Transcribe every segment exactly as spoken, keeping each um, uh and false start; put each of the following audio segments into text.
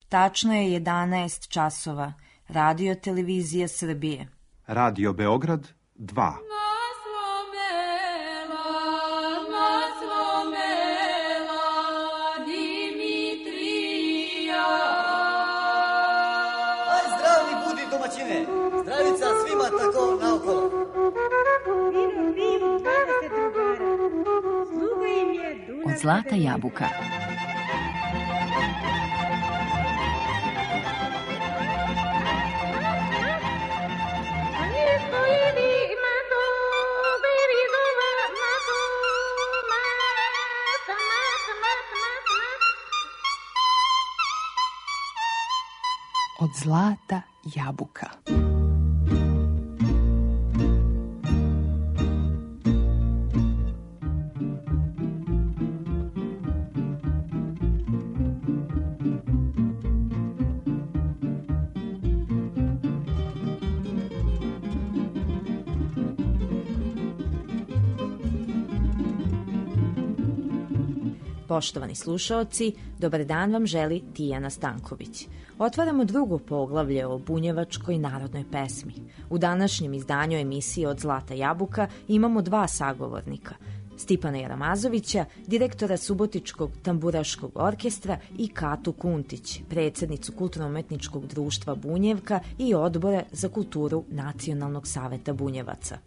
Tačno je jedanaest časova. Radio Televizija Srbije. Radio Beograd dva. Zdravica svima tako naokolo. Od Zlata jabuka. Od Zlata jabuka. Poštovani slušaoci, dobar dan vam želi Tijana Stanković. Otvaramo drugo poglavlje o bunjevačkoj narodnoj pesmi. U današnjem izdanju emisije Od Zlata jabuka imamo dva sagovornika. Stipana Jaramazovića, direktora Subotičkog tamburaškog orkestra, i Katu Kuntić, predsjednicu Kulturno-umetničkog društva Bunjevka i Odbora za kulturu Nacionalnog saveta Bunjevaca.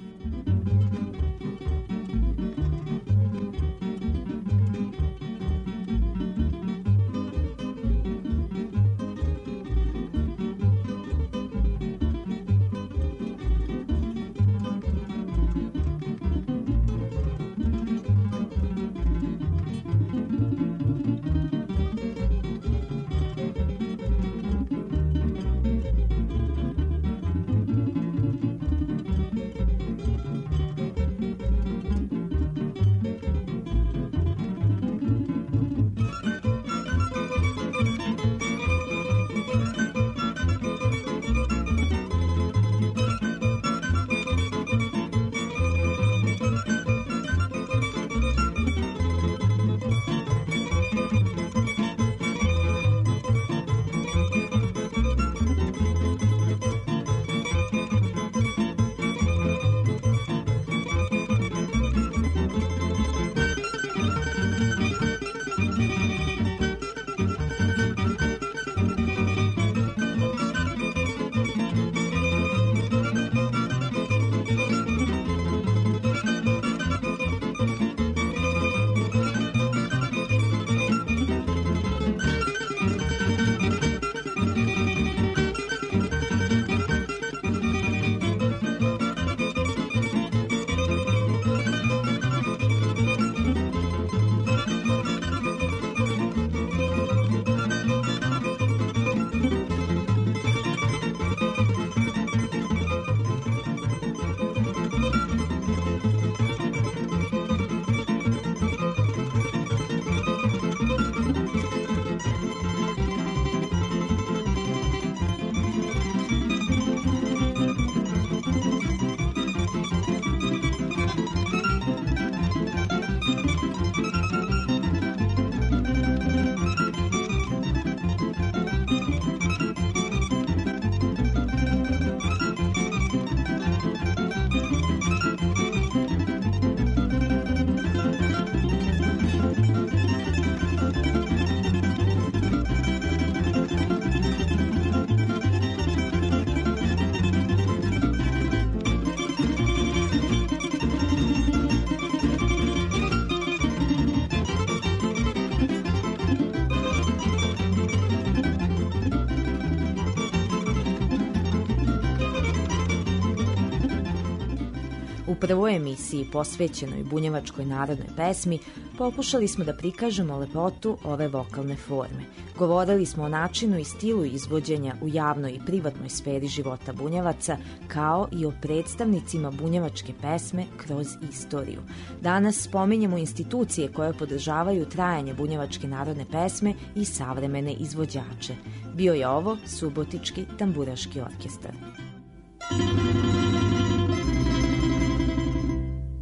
U prvoj emisiji posvećenoj bunjevačkoj narodnoj pesmi pokušali smo da prikažemo lepotu ove vokalne forme. Govorili smo o načinu i stilu izvođenja u javnoj i privatnoj sferi života bunjevaca, kao i o predstavnicima bunjevačke pesme kroz istoriju. Danas spominjemo institucije koje podržavaju trajanje bunjevačke narodne pesme i savremene izvođače. Bio je ovo Subotički tamburaški orkestar.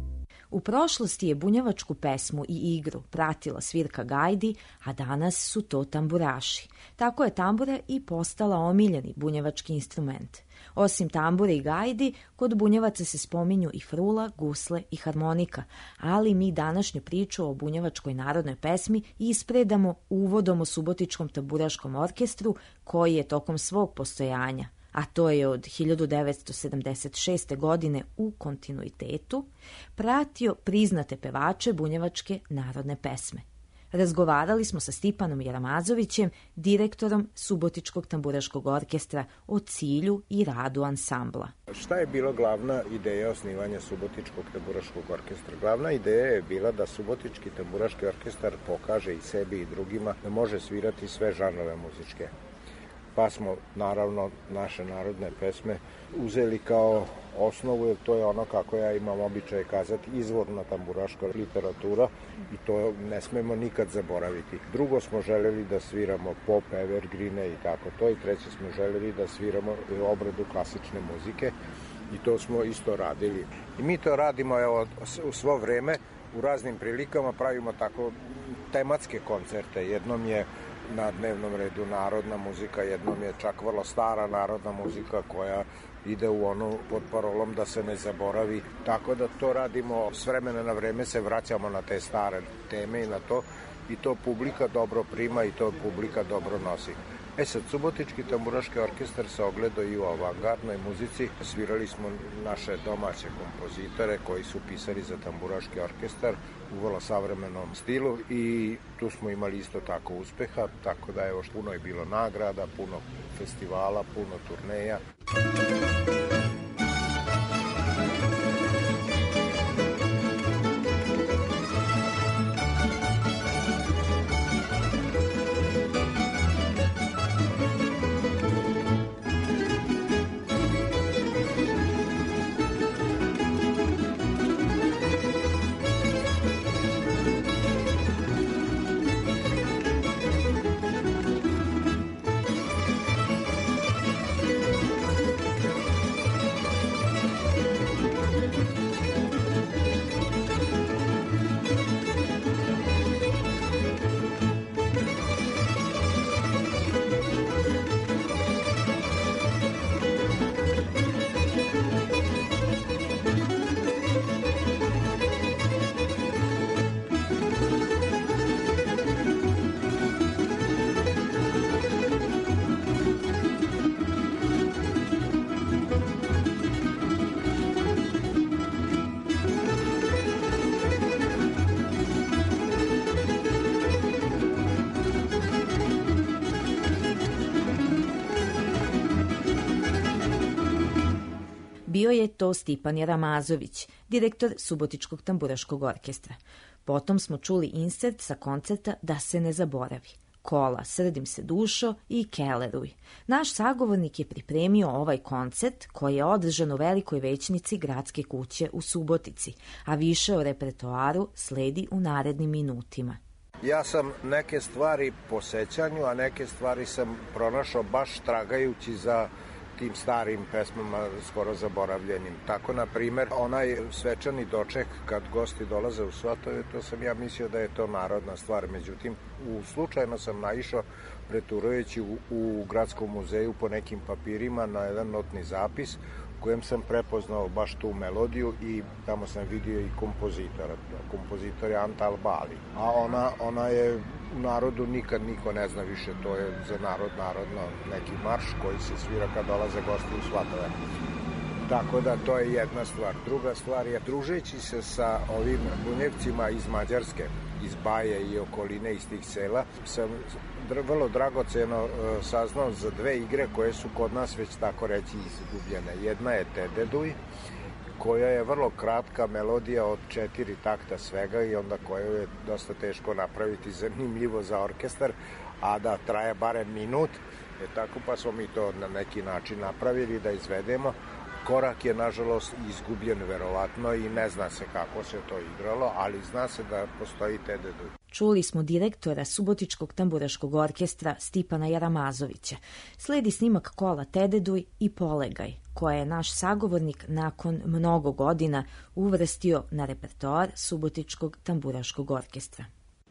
U prošlosti je bunjevačku pesmu i igru pratila svirka gajdi, a danas su to tamburaši. Tako je tambura i postala omiljeni bunjevački instrument. Osim tambure i gajdi, kod bunjevaca se spominju i frula, gusle i harmonika, ali mi današnju priču o bunjevačkoj narodnoj pesmi ispredamo uvodom o Subotičkom tamburaškom orkestru koji je tokom svog postojanja, a to je od hiljadu devetsto sedamdeset šeste. godine u kontinuitetu, pratio priznate pevače bunjevačke narodne pesme. Razgovarali smo sa Stipanom Jeramazovićem, direktorom Subotičkog tamburaškog orkestra, o cilju i radu ansambla. Šta je bila glavna ideja osnivanja Subotičkog tamburaškog orkestra? Glavna ideja je bila da Subotički tamburaški orkestar pokaže i sebi i drugima da može svirati sve žanrove muzičke. Pa smo, naravno, naše narodne pesme uzeli kao osnovu, jer to je ono, kako ja imam običaj kazati, izvorna tamburaška literatura i to ne smemo nikad zaboraviti. Drugo smo želeli da sviramo pop, evergreene i tako to, i treće smo želeli da sviramo obradu klasične muzike i to smo isto radili. I mi to radimo, evo, u svo vreme, u raznim prilikama pravimo tako tematske koncerte. Jednom je na dnevnom redu narodna muzika, jednom je čak vrlo stara narodna muzika koja ide u onu pod parolom da se ne zaboravi. Tako da to radimo, s vremena na vreme se vraćamo na te stare teme i na to, i to publika dobro prima i to publika dobro nosi. E sad, Subotički tamburaški orkestar se ogledao i u avangardnoj muzici. Svirali smo naše domaće kompozitore koji su pisali za tamburaški orkestar u vrlo savremenom stilu i tu smo imali isto tako uspeha, tako da evo, puno je bilo nagrada, puno festivala, puno turneja. Bio je to Stipan Jeramazović, direktor Subotičkog tamburaškog orkestra. Potom smo čuli insert sa koncerta Da se ne zaboravi. Kola, Srdim se dušo i Keleruj. Naš sagovornik je pripremio ovaj koncert koji je održan u velikoj većnici Gradske kuće u Subotici, a više o repertoaru sledi u narednim minutima. Ja sam neke stvari po sećanju, a neke stvari sam pronašao baš tragajući za tim starim pesmama skoro zaboravljenim. Tako, na primer, onaj svečani doček kad gosti dolaze u Svatove, to sam ja mislio da je to narodna stvar. Međutim, u slučajno sam naišao preturujući u, u Gradskom muzeju po nekim papirima na jedan notni zapis u kojem sam prepoznao baš tu melodiju i tamo sam vidio i kompozitora. Kompozitor je Anta Albali. A ona, ona je u narodu nikad niko ne zna više, to je za narod narodno neki marš koji se svira kad dolaze gosti u Svatove. Tako da to je jedna stvar. Druga stvar je, družeći se sa ovim bunjevcima iz Mađarske, iz Baje i okoline, iz tih sela, sam vrlo dragoceno saznao za dve igre koje su kod nas već tako reći izgubljene. Jedna je Tededuj, koja je vrlo kratka melodija od četiri takta svega i onda koju je dosta teško napraviti zanimljivo za orkestar, a da traje barem minut. E tako, pa smo mi to na neki način napravili da izvedemo. korak je nažalost izgubljen verovatno i ne zna se kako se to igralo, ali zna se da postoji Tededuj. Čuli smo direktora Subotičkog tamburaškog orkestra Stipana Jaramazovića. Sledi snimak kola Tededuj i Polegaj, koje je naš sagovornik nakon mnogo godina uvrstio na repertoar Subotičkog tamburaškog orkestra.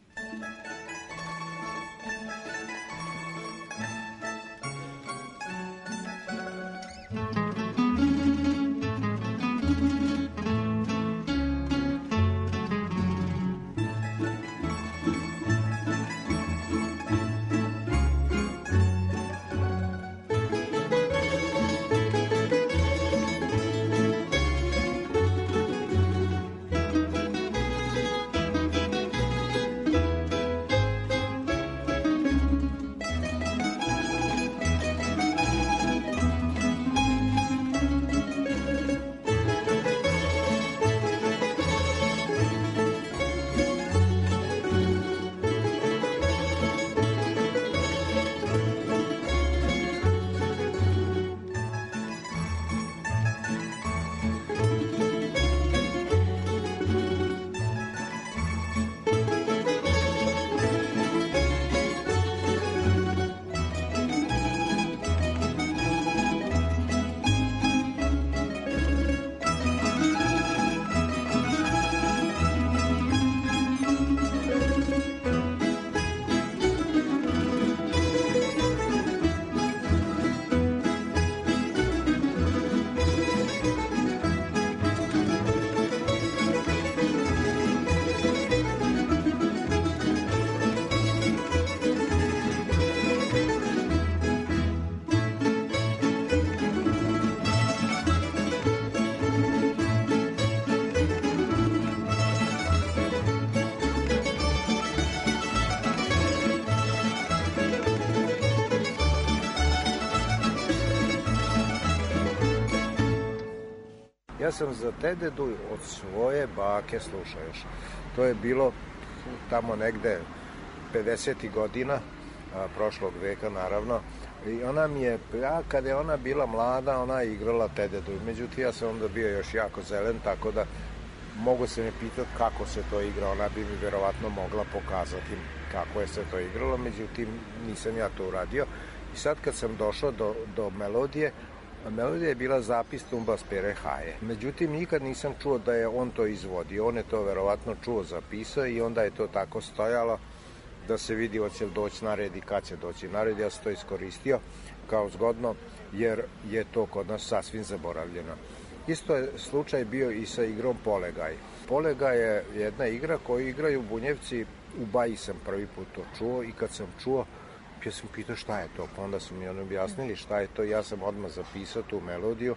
Ja sam za Tededuj od svoje bake slušao još. To je bilo tamo negde pedesetih godina, a, prošlog veka naravno. I ona mi je, ja, kada je ona bila mlada, ona je igrala Tededuj. Međutim, ja sam onda bio još jako zelen, tako da mogu se me pitati kako se to igra. Ona bi mi verovatno mogla pokazati kako je se to igralo, međutim, nisam ja to uradio. I sad kad sam došao do, do melodije, melodija je bila zapis Tumbas Pere Haje. Međutim, nikad nisam čuo da je on to izvodio. On je to verovatno čuo, zapisao i onda je to tako stojalo da se vidi hoće li doći na red i kad će doći na red. Ja sam to iskoristio kao zgodno jer je to kod nas sasvim zaboravljeno. Isto je slučaj bio i sa igrom Polegaj. Polegaj je jedna igra koju igraju Bunjevci. U Baji sam prvi put to čuo i kad sam čuo, ja sam pitao šta je to, pa onda su mi oni objasnili šta je to, ja sam odmah zapisao tu melodiju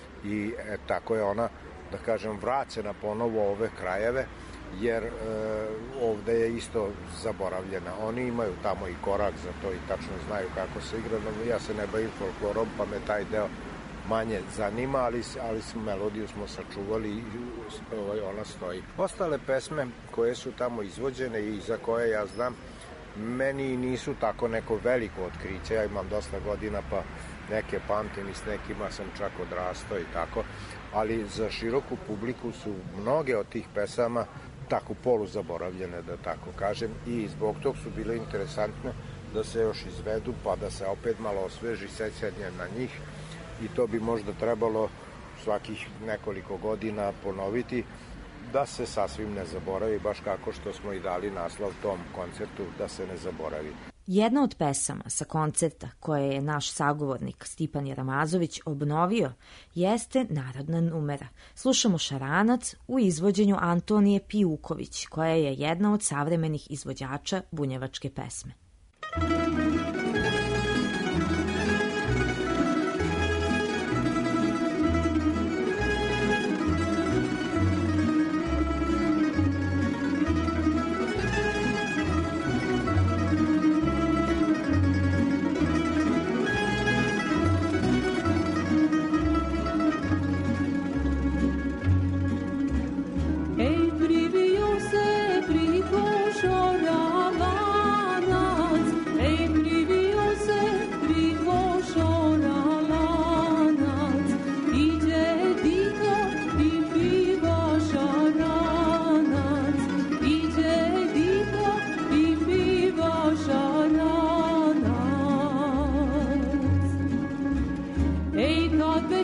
i e, tako je ona, da kažem, vraćena ponovo ove krajeve, jer e, ovde je isto zaboravljena. Oni imaju tamo i korak za to i tačno znaju kako se igra, no ja se ne bavim folklorom, pa me taj deo manje zanima, ali, ali smo, melodiju smo sačuvali i ona stoji. Ostale pesme koje su tamo izvođene i za koje ja znam, meni nisu tako neko veliko otkriće, ja imam dosta godina pa neke pamtim i s nekima sam čak odrastao i tako, ali za široku publiku su mnoge od tih pesama tako poluzaboravljene, da tako kažem, i zbog tog su bile interesantne da se još izvedu pa da se opet malo osveži sećanje na njih i to bi možda trebalo svakih nekoliko godina ponoviti da se sasvim ne zaboravi, baš kako što smo i dali naslov tom koncertu, da se ne zaboravi. Jedna od pesama sa koncerta koje je naš sagovornik Stipan Jaramazović obnovio jeste Narodna numera. Slušamo Šaranac u izvođenju Antonije Pijuković, koja je jedna od savremenih izvođača bunjevačke pesme. Privio se priko Šaranac, ej,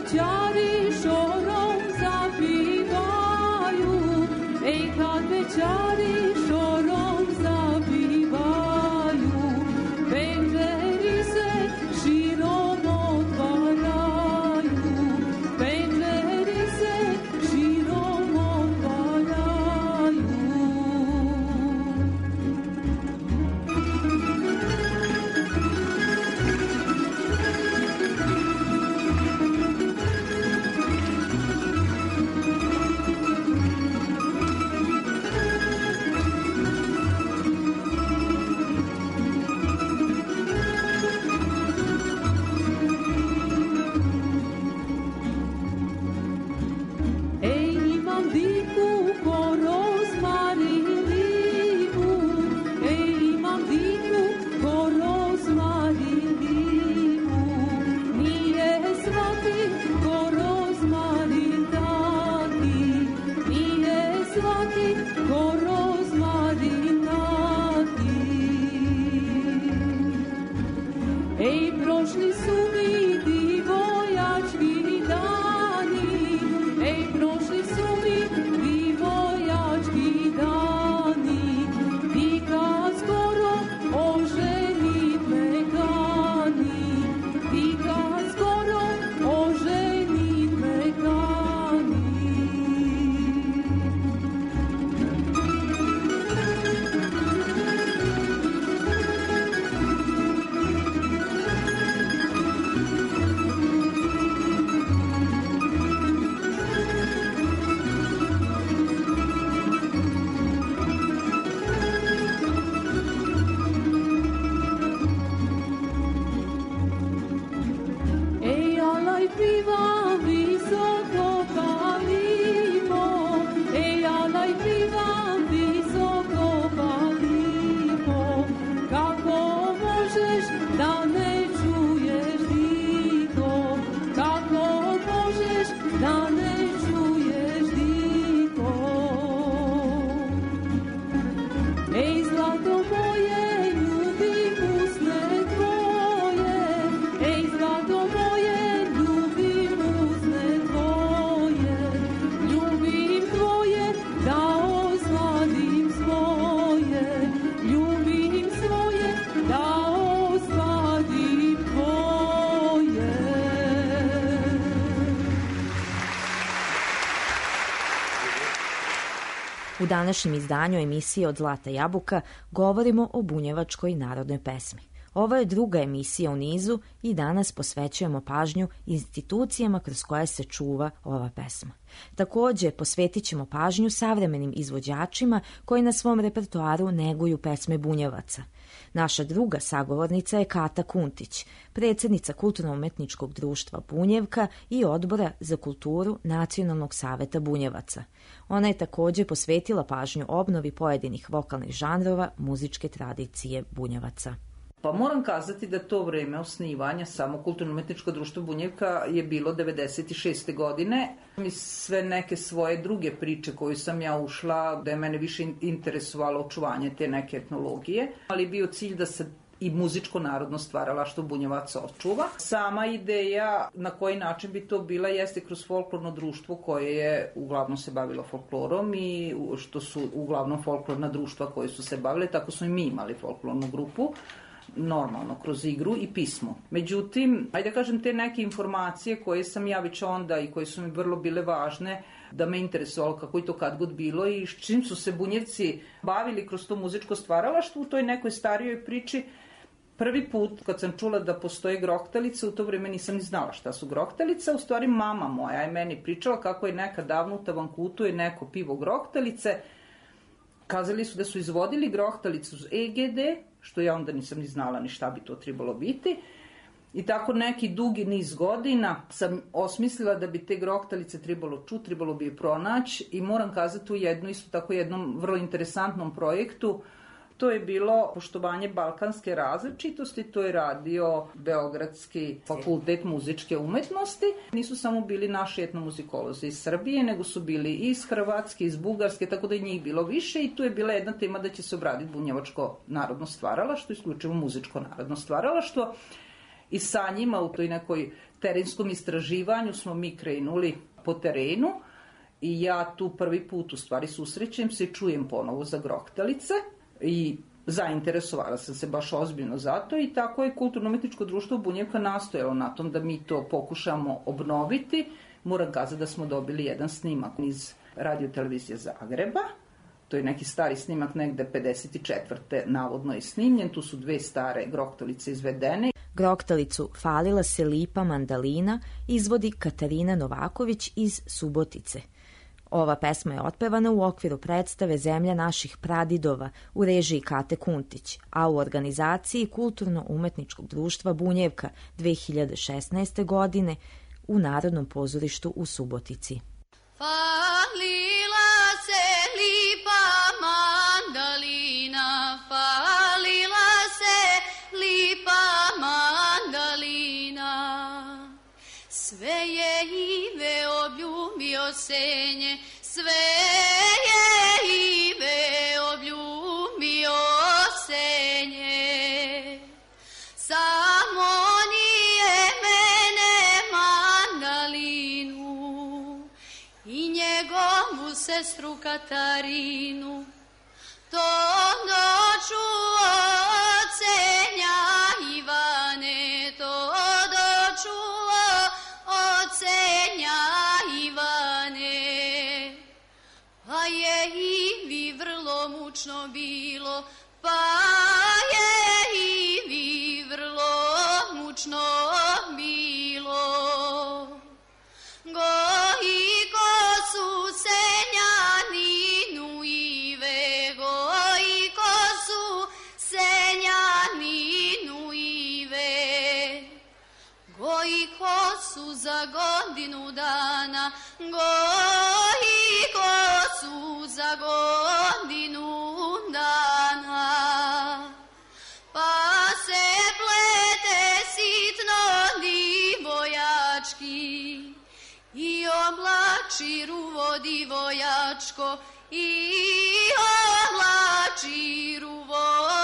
bećari šorom zapivaju, ej kad bećari šorom zapivaju, penđeri se širom otvaraju, penđeri se širom otvaraju. U današnjem izdanju emisije Od zlata jabuka govorimo o bunjevačkoj narodnoj pesmi. Ovo je druga emisija u nizu i danas posvećujemo pažnju institucijama kroz koje se čuva ova pesma. Takođe, posvetit ćemo pažnju savremenim izvođačima koji na svom repertoaru neguju pesme bunjevaca. Naša druga sagovornica je Kata Kuntić, predsjednica Kulturno-umetničkog društva Bunjevka i Odbora za kulturu Nacionalnog saveta bunjevaca. Ona je takođe posvetila pažnju obnovi pojedinih vokalnih žanrova muzičke tradicije bunjevaca. Pa moram kazati da to vreme osnivanja samo Kulturno-umetničko društvo Bunjevka je bilo devedeset šeste godine. I sve neke svoje druge priče koju sam ja ušla, da je mene više interesovalo očuvanje te neke etnologije, ali bio cilj da se i muzičko narodno stvaralaštvo Bunjevaca očuva. Sama ideja na koji način bi to bila jeste kroz folklorno društvo koje je uglavnom se bavilo folklorom i što su uglavnom folklorna društva koje su se bavile, tako smo i mi imali folklornu grupu, normalno, kroz igru i pismo. Međutim, ajde da kažem, te neke informacije koje sam ja već onda i koje su mi vrlo bile važne, da me interesovalo kako je to kad god bilo i s čim su se Bunjevci bavili kroz to muzičko stvaralaštvo u toj nekoj starijoj priči. Prvi put kad sam čula da postoje grohtalice, u to vreme nisam ni znala šta su grohtalice, u stvari mama moja je meni pričala kako je nekad davno u Tavankutu je neko pivo grohtalice. Kazali su da su izvodili grohtalicu uz E G D, što ja onda nisam ni znala ni šta bi to trebalo biti. I tako neki dugi niz godina sam osmislila da bi te grohtalice trebalo čuti, trebalo bi je pronaći i moram kazati u jednu, isto tako jednom vrlo interesantnom projektu. To je bilo poštovanje balkanske različitosti, to je radio Beogradski fakultet muzičke umetnosti. Nisu samo bili naši etnomuzikolozi iz Srbije, nego su bili i iz Hrvatske, iz Bugarske, tako da je njih bilo više i tu je bila jedna tema da će se obraditi bunjevačko narodno stvaralaštvo, isključivo muzičko narodno stvaralaštvo. i sa njima u toj nekoj terenskom istraživanju smo mi krenuli po terenu i ja tu prvi put u stvari susrećem se i čujem ponovo za Grohtalice i zainteresovala sam se baš ozbiljno za to i tako je Kulturno-umetničko društvo Bunjevka nastojalo na tom da mi to pokušamo obnoviti. Moram kazati da smo dobili jedan snimak iz Radio-televizije Zagreba. To je neki stari snimak, negde pedeset četvrte navodno je snimljen. Tu su dve stare Grohtalice izvedene. Grohtalicu Falila se lipa mandalina izvodi Katarina Novaković iz Subotice. Ova pesma je otpevana u okviru predstave Zemlja naših pradidova u režiji Kate Kuntić, a u organizaciji Kulturno-umetničkog društva Bunjevka dve hiljade šesnaeste. godine u Narodnom pozorištu u Subotici. Falila se lipa mandalina, falila se lipa mandalina, sve je ive obljubio senje, sve je ive obljubio senje, samo nije mene mandalinu i njegovu sestru Katarinu, to dočuo od senja Ivane, to dočuo od senja Ivane, pa je Ivi vrlo mučno bilo, pa je Ivi vrlo mučno bilo. Gojiko su senjaninu Ive, gojiko su senjaninu Ive, gojiko su za godinu dana, gojiko su za godinu dana, pa se plete sitno divojački i oblači ruvo divojačko, i oblači ruvo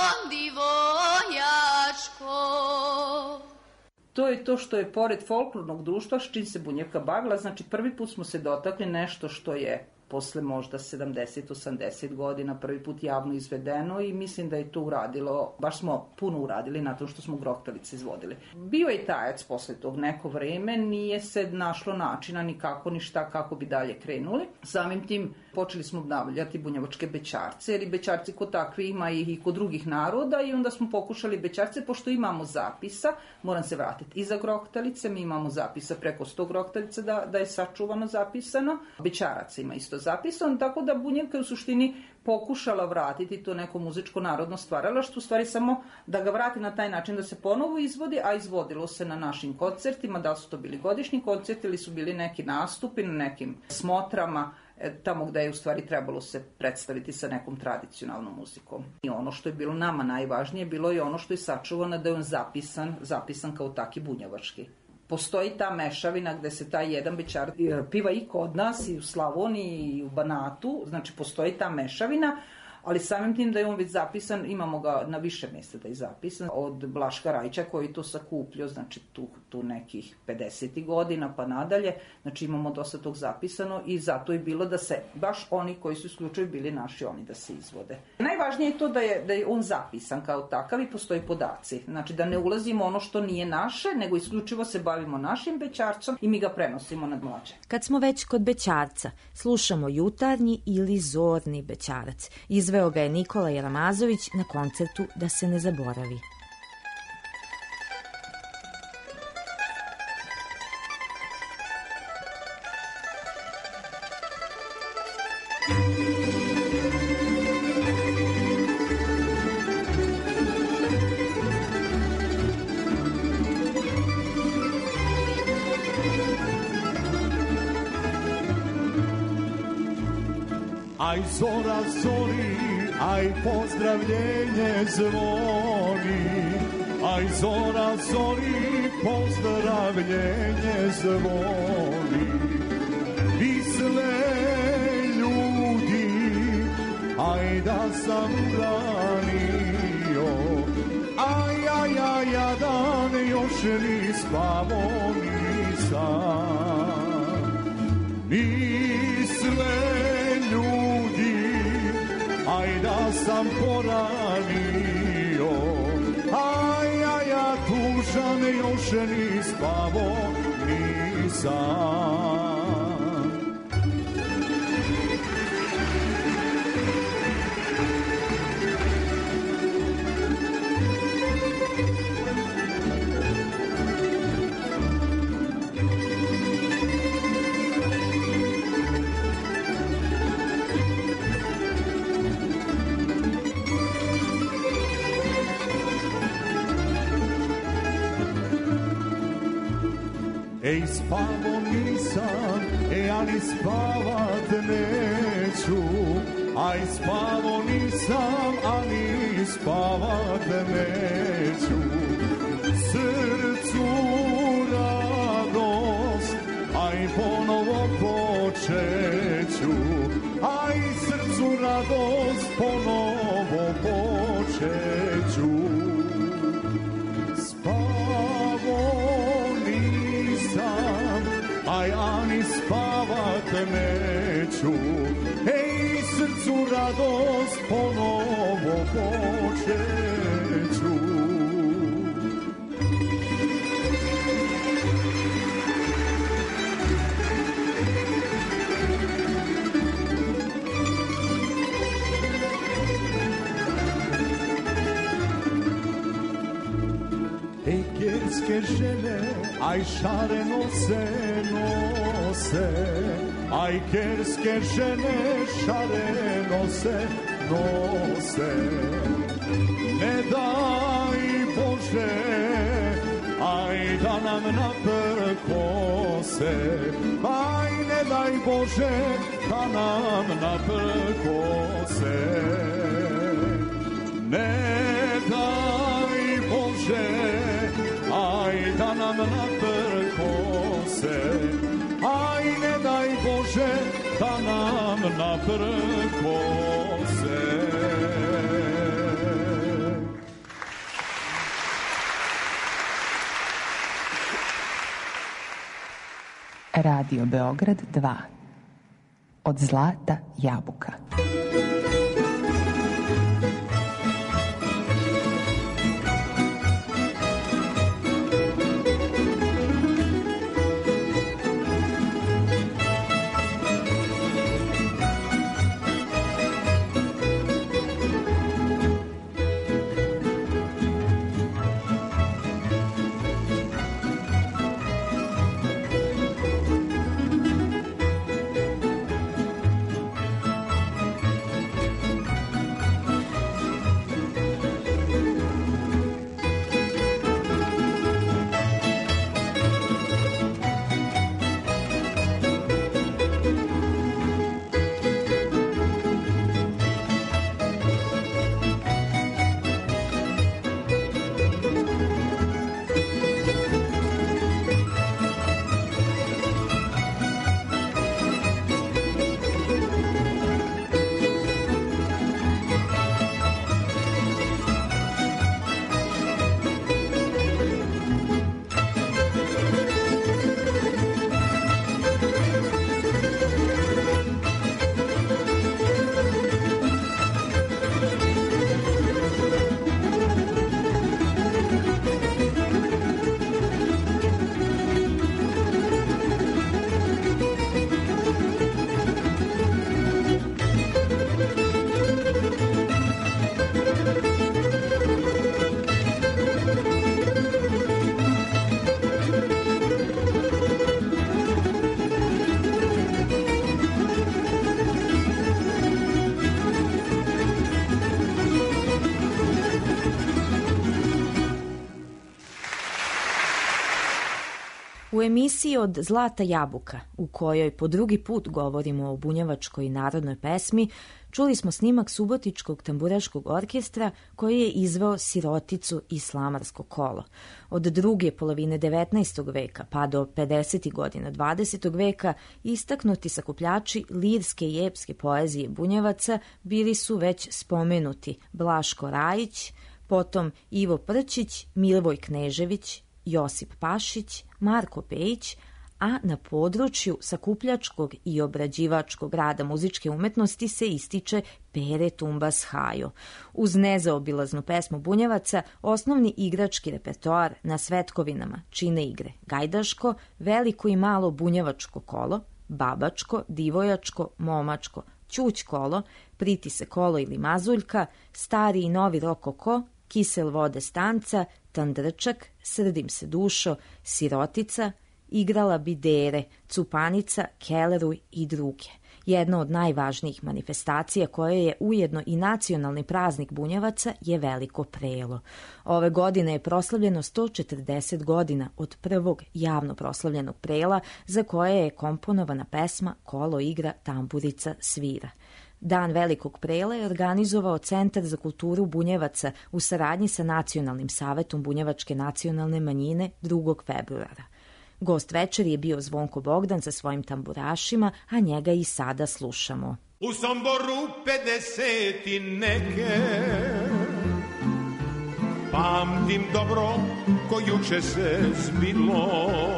divojačko. To je to što je pored folklornog društva s čim se Bunjevka bavila, znači prvi put smo se dotakli nešto što je posle možda sedamdeset osamdeset godina prvi put javno izvedeno i mislim da je to uradilo, baš smo puno uradili na to što smo Grohtalice izvodili. Bio je tajac posle tog neko vreme, nije se našlo načina ni kako ni šta kako bi dalje krenuli. Samim tim počeli smo obnavljati bunjevačke bećarce, jer i bećarci kod takvi ima i kod drugih naroda i onda smo pokušali bećarce, pošto imamo zapisa, moram se vratiti i za Grohtalice, mi imamo zapisa preko sto Grohtalica da, da je sačuvano zapisano, bećaraca ima isto zapisan, tako da Bunjevka je u suštini pokušala vratiti to neko muzičko narodno stvaralaštvo, u stvari samo da ga vrati na taj način da se ponovo izvodi, a izvodilo se na našim koncertima, da li su to bili godišnji koncerti ili su bili neki nastupi na nekim smotrama, tamo gde je u stvari trebalo se predstaviti sa nekom tradicionalnom muzikom. I ono što je bilo nama najvažnije, bilo je ono što je sačuvano da je on zapisan, zapisan kao taki bunjevački. Postoji ta mešavina gde se taj jedan bećar piva i kod nas, i u Slavoniji, i u Banatu, znači postoji ta mešavina, ali samim tim da je on već zapisan, imamo ga na više mjesta da je zapisan, od Blaška Rajića koji to sakupljio, znači tu, tu nekih pedeset godina pa nadalje, znači imamo dosta tog zapisano i zato je bilo da se, baš oni koji su isključivo bili naši, oni da se izvode. Najvažnije je to da je, da je on zapisan kao takav i postoji podaci, znači da ne ulazimo ono što nije naše, nego isključivo se bavimo našim bećarcom i mi ga prenosimo nad mlađe. Kad smo već kod bećarca, slušamo jutarnji ili zorni bećarac. Izveo ga je Nikola Jeramazović na koncertu Da se ne zaboravi. Aj zora zori, aj pozdravljenje zvoni, aj zora zori, pozdravljenje zvoni. Misle ljudi, aj da sam branio, aj, aj a ja jadan još ni spavo nisam. Misle ljudi, aj da sam poranio, a ja ja tužan još ni spavo nisam. Ej, spavo nisam, ej, ali spavat neću. Aj, spavo nisam, ali spavat neću. Srcu radost, aj, ponovo počeću. Aj, srcu radost, ponovo počeću. Aj, ani spavat neću, ej, srcu radost ponovo počeću. Ej, kerske žene, aj šareno se nose, aj kerske žene šareno se nose. Ne daj Bože, aj da nam naprkose, aj ne daj Bože da nam naprkose. Ne daj Bože, aj da nam naprkose, aj ne daj Bože da nam naprkose. Radio Beograd dva. Od zlata jabuka. U emisiji Od zlata jabuka, u kojoj po drugi put govorimo o bunjevačkoj narodnoj pesmi, čuli smo snimak Subotičkog tamburaškog orkestra koji je izveo Siroticu i Slamarsko kolo. Od druge polovine devetnaestog veka pa do pedesetih godina dvadesetog veka istaknuti sakupljači lirske i epske poezije bunjevaca bili su već spomenuti Blaško Rajić, potom Ivo Prčić, Milivoj Knežević, Josip Pašić, Marko Pejić, a na području sakupljačkog i obrađivačkog rada muzičke umetnosti se ističe Pere Tumbas Hajo. Uz nezaobilaznu pesmu bunjevaca, osnovni igrački repertoar na svetkovinama čine igre Gajdaško, Veliko i malo bunjevačko kolo, Babačko, Divojačko, Momačko, Ćuć kolo, Pritise kolo ili Mazuljka, Stari i novi rokoko, Kisel vode stanca, Tandrčak, Srdim se dušo, Sirotica, Igrala bidere, Cupanica, Keleruj i druge. Jedna od najvažnijih manifestacija koja je ujedno i nacionalni praznik bunjevaca je Veliko prelo. Ove godine je proslavljeno sto četrdeset godina od prvog javno proslavljenog prela za koje je komponovana pesma Kolo igra, tamburica svira. Dan Velikog prela je organizovao Centar za kulturu bunjevaca u saradnji sa Nacionalnim savetom bunjevačke nacionalne manjine drugog februara. Gost večeri je bio Zvonko Bogdan sa svojim tamburašima, a njega i sada slušamo. U Somboru pedeset i neke, pamtim dobro ko juče se zbilo.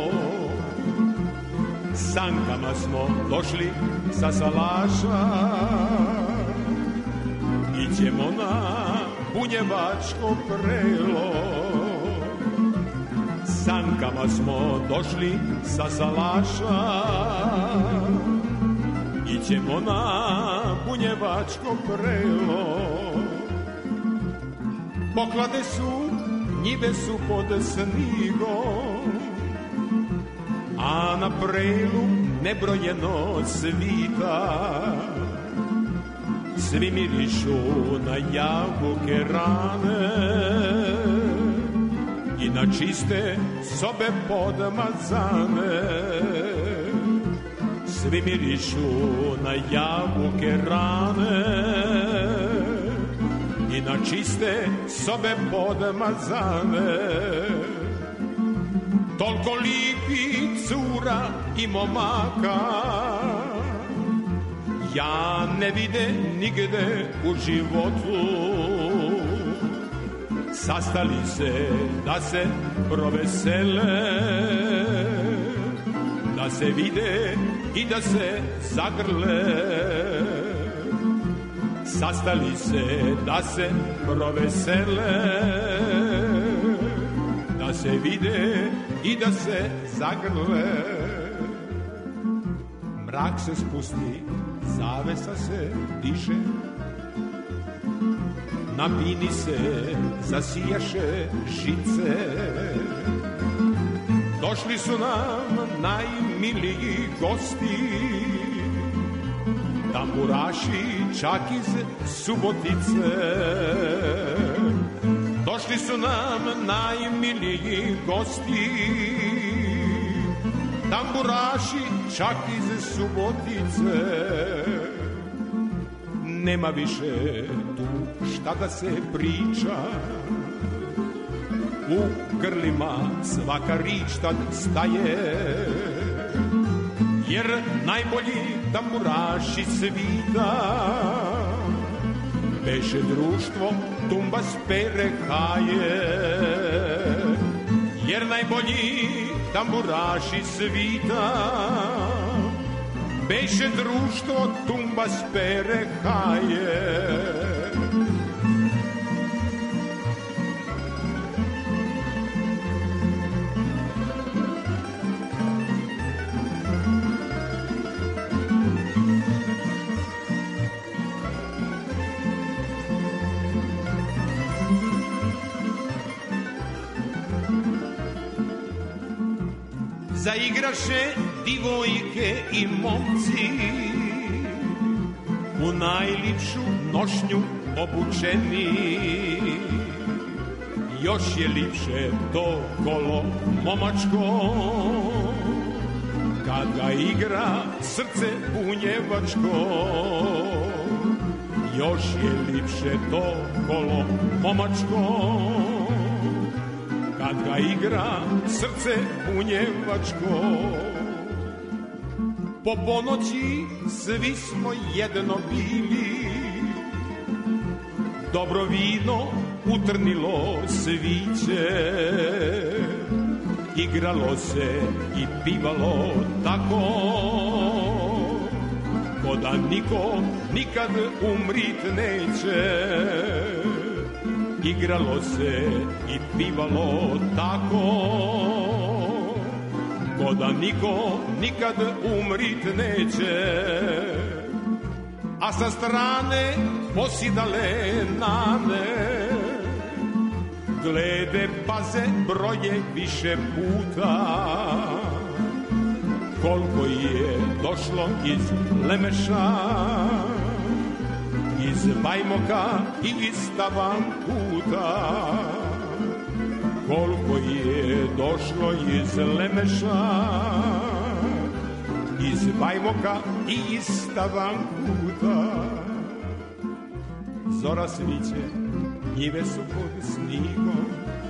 Sankama smo došli sa Salaša, iđemo na bunjevačko prelo. Sankama smo došli sa Salaša, iđemo na bunjevačko prelo. Poklade su, njive su pod snigom, a na prelu nebrojeno svita. Svi mirišu na jabuke rane i na čiste sobe podmazane. Svi mirišu na jabuke rane i na čiste sobe podmazane. Toliko lipi cura i momaka ja ne vide nigde u životu. Sastali se da se provesele, da se vide i da se zagrle. Sastali se da se provesele, da se vide i da se zagrle. Mrak se spusti, zavesa se diše, na bini se zasijaše žice. Došli su nam najmiliji gosti, tamburaši čak iz Subotice. Došli su nam najmiliji gosti, tamburaši čak iz Subotice. Nema više tu šta da se priča, u grlima svaka rič tad staje, jer najbolji tamburaši svita beše društvo Tumbas Pere Haje. Jer najbolji tamburaši svita beše društvo Tumbas Pere Haje. Zaigraše divojke i momci, u najlipšu nošnju obučeni. Još je lipše to kolo momačko, kad ga igra srce bunjevačko. Još je lipše to kolo momačko, kad ga igra srce bunjevačko. Po ponoći svi smo jedno bili, dobro vino utrnilo sviće, igralo se i pivalo tako, ko da niko nikad umrit neće. Igralo se i pivalo tako, ko da niko nikad umrit neće. A sa strane posidale nane, glede, paze, broje više puta, koliko je došlo iz Lemeša, iz Bajmoka i iz Tavankuta, koliko je došlo iz Lemeša, iz Bajmoka i iz Tavankuta. Zora sviće, njive su pod snigom,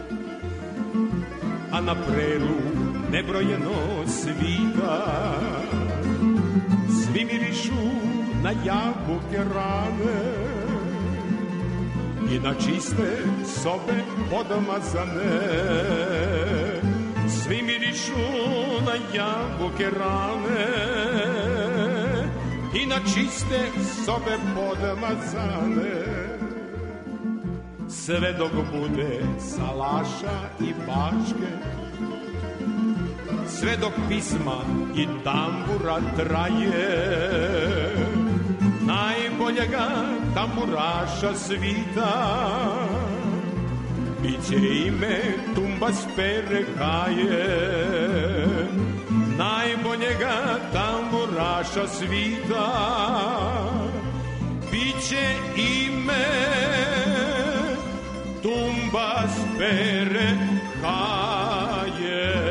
a na prelu nebrojeno svita. Svi mirišu na jabuke rane i na čiste sobe podmazane. Svi mirišu na jabuke rane i na čiste sobe podmazane. Sve dok bude salaša i bačke, sve dok pisma i tambura traje, najboljega tamburaša svita biće ime Tumbas Pere Kaje. Najboljega tamburaša svita biće ime Tumbas Pere Kaje.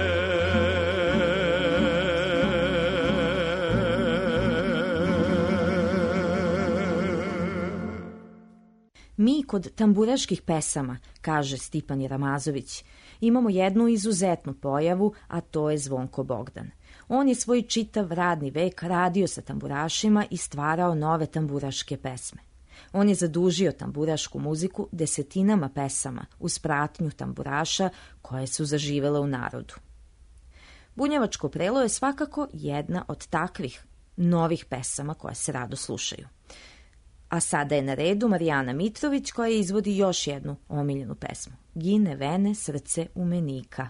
Mi kod tamburaških pesama, kaže Stipan Jeramazović, imamo jednu izuzetnu pojavu, a to je Zvonko Bogdan. On je svoj čitav radni vek radio sa tamburašima i stvarao nove tamburaške pesme. On je zadužio tamburašku muziku desetinama pesama uz pratnju tamburaša koje su zaživele u narodu. Bunjevačko prelo je svakako jedna od takvih novih pesama koje se rado slušaju. A sada je na redu Marijana Mitrović koja izvodi još jednu omiljenu pesmu. Gine vene srce umenika.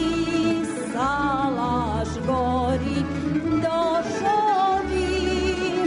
Došao bi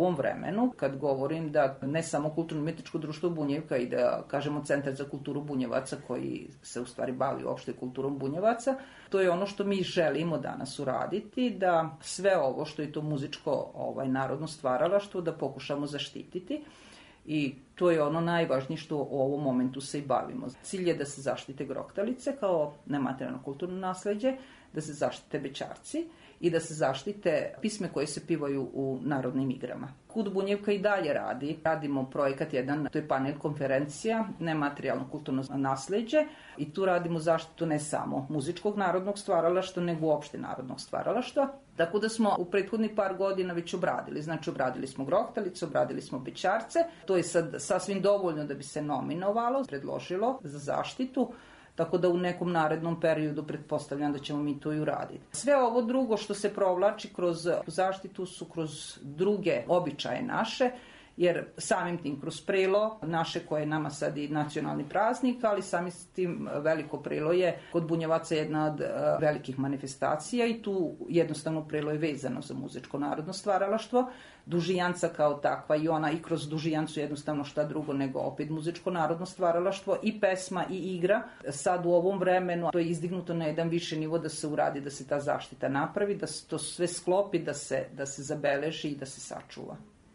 ovom vremenu, kad govorim da ne samo Kulturno-umetničko društvo Bunjevka i da kažemo Centar za kulturu Bunjevaca koji se u stvari bavi uopšte kulturom Bunjevaca, to je ono što mi želimo danas uraditi, da sve ovo što je to muzičko ovaj, narodno stvaralaštvo da pokušamo zaštititi. I to je ono najvažnije što u ovom momentu se i bavimo. Cilj je da se zaštite groktalice kao nematerijalno kulturno nasleđe, da se zaštite bećarci i da se zaštite pisme koje se pivaju u narodnim igrama. Kud Bunjevka i dalje radi. Radimo projekat jedan, to je panel konferencija, nematerijalno kulturno nasleđe i tu radimo zaštitu ne samo muzičkog narodnog stvaralaštva, nego uopšte narodnog stvaralaštva. Tako da smo u prethodnih par godina već obradili. Znači, obradili smo groktalice, obradili smo bećarce. To je sad sasvim dovoljno da bi se nominovalo, predložilo za zaštitu. Tako da u nekom narednom periodu pretpostavljam da ćemo mi to i uraditi. Sve ovo drugo što se provlači kroz zaštitu su kroz druge običaje naše, jer samim tim kroz prelo naše koje je nama sad i nacionalni praznik, ali samim tim veliko prelo je kod Bunjevaca jedna od velikih manifestacija i tu jednostavno prelo je vezano za muzičko narodno stvaralaštvo. Dužijanca kao takva i ona i kroz Dužijancu jednostavno šta drugo nego opet muzičko narodno stvaralaštvo i pesma i igra. Sad u ovom vremenu to je izdignuto na jedan više nivo da se uradi, da se ta zaštita napravi, da se to sve sklopi, da se, da se zabeleži i da se sačuva.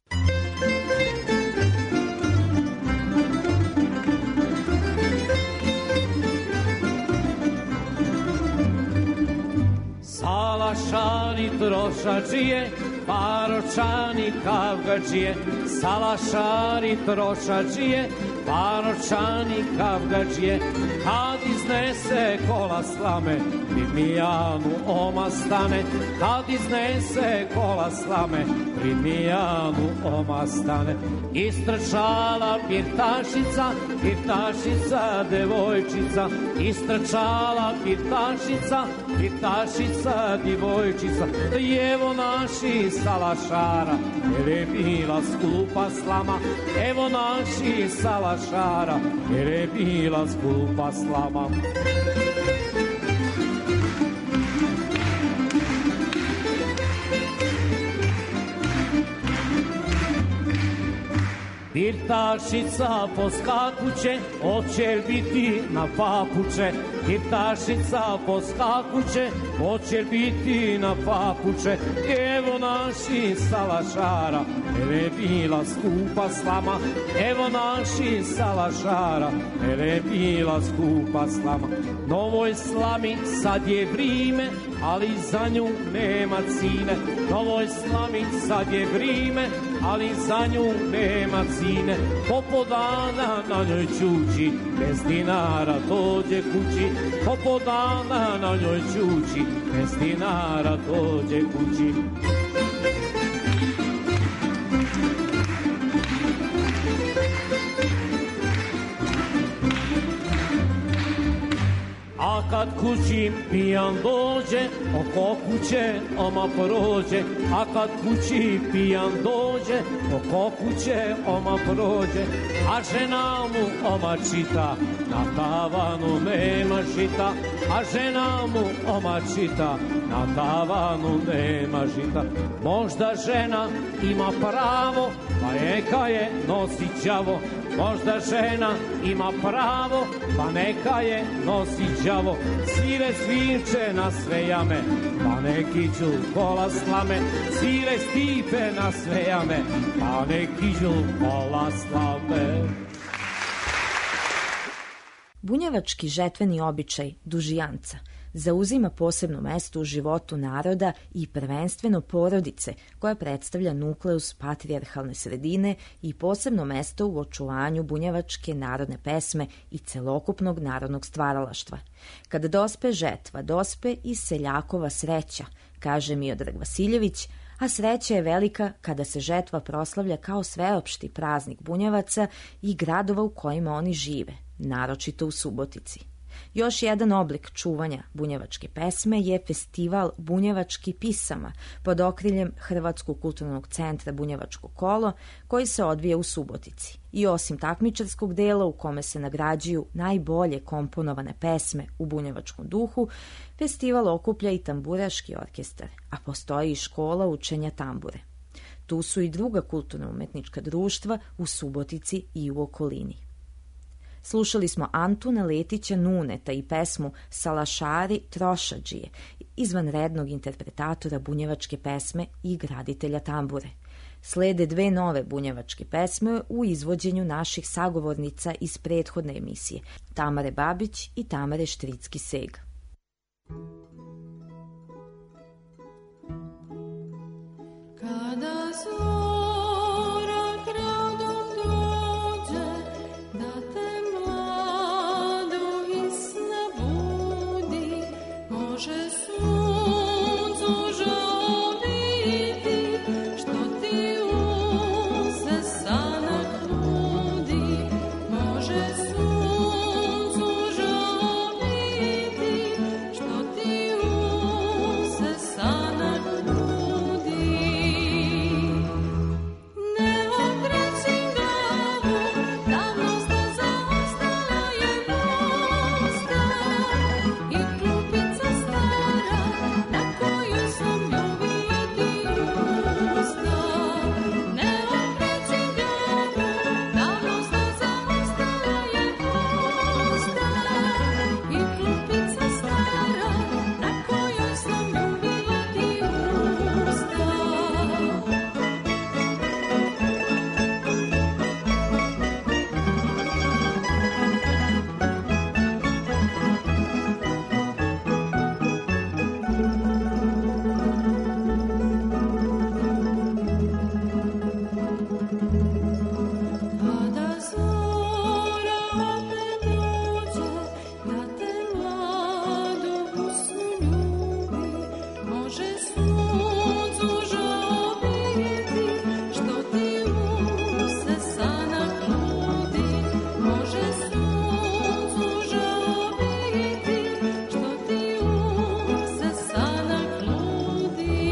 Salašani trošačije, paročani kavgačije, salašani trošačije, paročani kavgačije, kad iznese kola slame, Primijanu oma stane, kad iznese kola slame, Primijanu oma stane. Istrčala pirtašica, pirtašica devojčica, istrčala pirtašica, pirtašica devojčica, evo naši salašara, jer je bila skupa slama, evo naši salašara, jer je bila skupa slama. Pirtašica poskakuće, hoće biti na papuče. Pirtašica poskakuće, hoće biti na papuče. Evo naši salašara, jer je bila skupa slama. Evo naši salašara, jer je bila skupa slama. Novoj slami sad je vrime, ali za nju nema cine. Novoj slami sad je vrime, ali za nju nema cine. Popo dana na njoj čuči, bez dinara dođe kući. Popo dana na njoj čuči, bez dinara dođe kući. A kad kući pijan dođe, oko kuće oma prođe. A kad kući pijan dođe, oko kuće oma prođe. A žena mu oma čita, na tavanu nema žita. A žena mu oma čita, na tavanu nema žita. Možda žena ima pravo, pa neka je nosi đavo. Možda žena ima pravo, pa neka je nosi đavo. Svire svirče na sve jame, pa neki ću kola slame. Svire stipe na sve jame, pa neki ću kola slame. Bunjevački žetveni običaj Dužijanca zauzima posebno mesto u životu naroda i prvenstveno porodice, koja predstavlja nukleus patrijarhalne sredine i posebno mesto u očuvanju bunjevačke narodne pesme i celokupnog narodnog stvaralaštva. Kada dospe žetva, dospe i seljakova sreća, kaže Miodrag Vasiljević, a sreća je velika kada se žetva proslavlja kao sveopšti praznik Bunjevaca i gradova u kojima oni žive, naročito u Subotici. Još jedan oblik čuvanja bunjevačke pesme je festival bunjevački pisama pod okriljem Hrvatskog kulturnog centra Bunjevačko kolo, koji se odvija u Subotici. I osim takmičarskog dela u kome se nagrađuju najbolje komponovane pesme u bunjevačkom duhu, festival okuplja i tamburaški orkestar, a postoji i škola učenja tambure. Tu su i druga kulturno-umetnička društva u Subotici i u okolini. Slušali smo Antuna Letića Nuneta i pesmu Salašari Trošadžije, izvanrednog interpretatora bunjevačke pesme i graditelja tambure. Slede dve nove bunjevačke pesme u izvođenju naših sagovornica iz prethodne emisije, Tamare Babić i Tamare Štricki-Seg. Kada zora gradom dođe, da te mladu iz sna budi, može suncu žaliti, što ti uze sanak nudi, može suncu žaliti, što ti uze sanak nudi. Ne okreći glavu, davnost da zaostala je mosta i klupica stara na koju sam ljubila ti usta. Ne okreći glavu, davnost da zaostala je mosta i klupica stara na koju sam ljubila ti usta. Kada zora opet dođe, da te mladu u snu ljubi, može suncu žaliti, što ti uze sanak nudi, može suncu žaliti, što ti uze sanak nudi.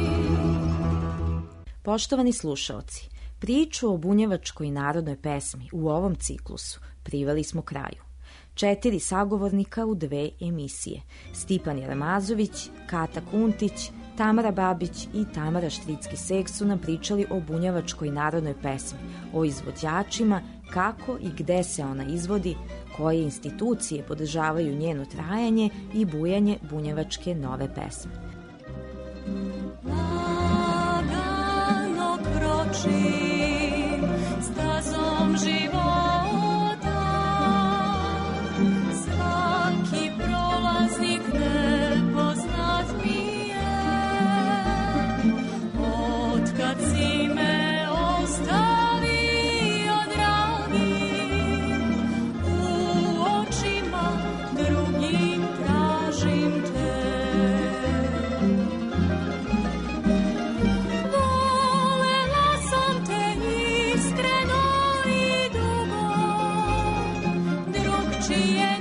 Poštovani slušaoci, priču o bunjevačkoj narodnoj pesmi u ovom ciklusu priveli smo kraju. Četiri sagovornika u dve emisije. Stipan Jeremazović, Kata Kuntić, Tamara Babić i Tamara Štricki-Seg su nam pričali o bunjevačkoj narodnoj pesmi, o izvođačima, kako i gde se ona izvodi, koje institucije podržavaju njeno trajanje i bujanje bunjevačke nove pesme. Lagano kročim stazom života, svaki prolaznik nepoznat mi je, otkad si me ostavio dragi, u očima drugim tražim te. Volela sam te iskreno i dugo, drugčije